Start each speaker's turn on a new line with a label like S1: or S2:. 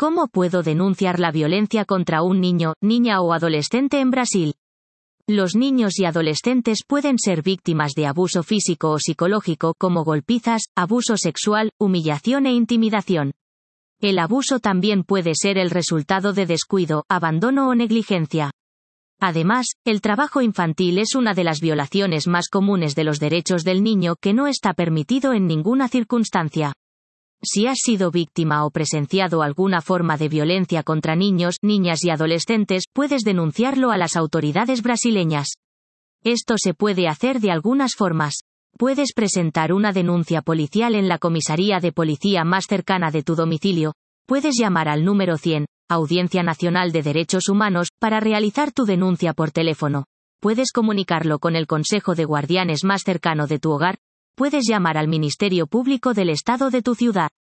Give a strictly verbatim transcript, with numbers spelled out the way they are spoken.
S1: ¿Cómo puedo denunciar la violencia contra un niño, niña o adolescente en Brasil? Los niños y adolescentes pueden ser víctimas de abuso físico o psicológico como golpizas, abuso sexual, humillación e intimidación. El abuso también puede ser el resultado de descuido, abandono o negligencia. Además, el trabajo infantil es una de las violaciones más comunes de los derechos del niño que no está permitido en ninguna circunstancia. Si has sido víctima o presenciado alguna forma de violencia contra niños, niñas y adolescentes, puedes denunciarlo a las autoridades brasileñas. Esto se puede hacer de algunas formas. Puedes presentar una denuncia policial en la comisaría de policía más cercana de tu domicilio. Puedes llamar al número cien, Audiencia Nacional de Derechos Humanos, para realizar tu denuncia por teléfono. Puedes comunicarlo con el Consejo de Guardianes más cercano de tu hogar. Puedes llamar al Ministerio Público del Estado de tu ciudad.